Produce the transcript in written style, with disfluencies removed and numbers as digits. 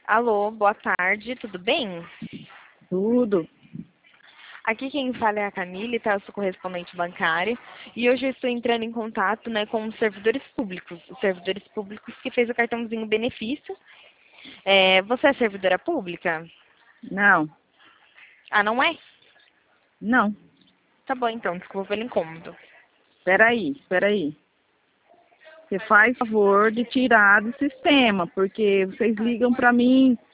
Alô, boa tarde, tudo bem? Tudo. Aqui quem fala é a Camille, tá? Eu sou correspondente bancária e hoje eu estou entrando em contato, né, com os servidores públicos que fez o cartãozinho benefício. Você é servidora pública? Não, Ah, não é? não. Tá bom então, desculpa pelo incômodo. Espera aí. Você faz favor de tirar do sistema, porque vocês ligam para mim